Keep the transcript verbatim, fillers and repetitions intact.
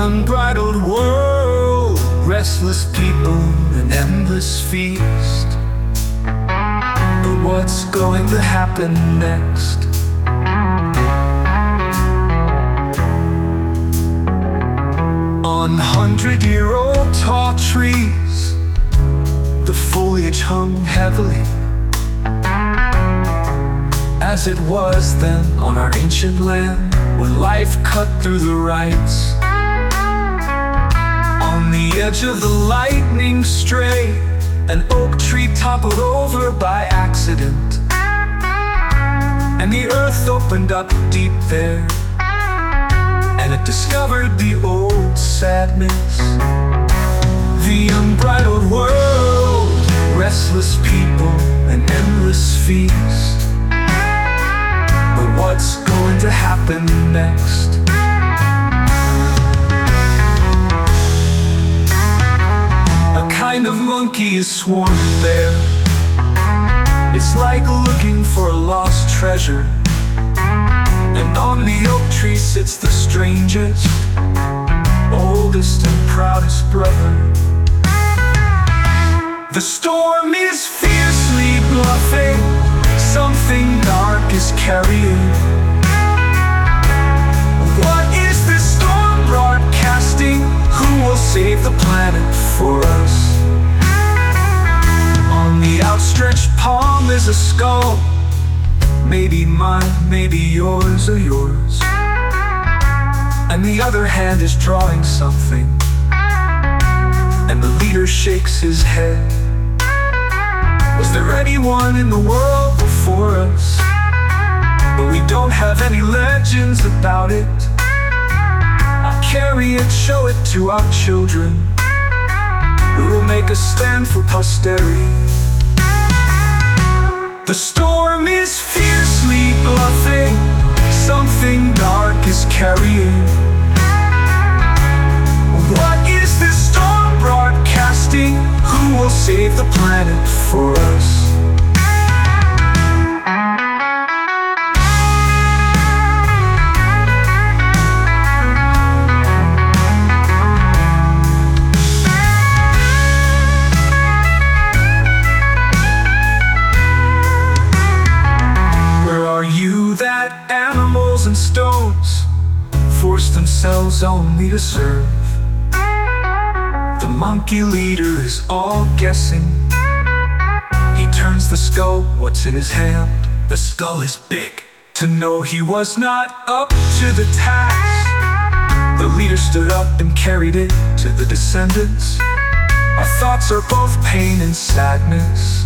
unbridled world, restless people, an endless feast. But what's going to happen next? On hundred-year-old tall trees, the foliage hung heavily, as it was then on our ancient land, when life cut through the rites. On the edge of the lightning stray, an oak tree toppled over by accident, and the earth opened up deep there, and it discovered the old sadness. The unbridled world, restless people, an endless feast. But what's going to happen next? A kind of monkey is swarming there. It's like looking for a lost treasure, and on the oak tree sits the strangest, oldest and proudest brother. The storm is fiercely bluffing, something dark is carrying. What is this storm broadcasting? Who will save the planet for us? On the outstretched palm is a skull, maybe mine, maybe yours or yours, and the other hand is drawing something, and the leader shakes his head. Was there anyone in the world before us? But we don't have any legends about it. I'll carry it, show it to our children, who will make a stand for posterity. The storm is fiercely bluffing, something dark is carrying. What is this storm broadcasting? Who will save the planet for us? Where are you that animals and stones force themselves only to serve? The monkey leader is all guessing. He turns the skull, what's in his hand? The skull is big, to know he was not up to the task. The leader stood up and carried it to the descendants. Our thoughts are both pain and sadness.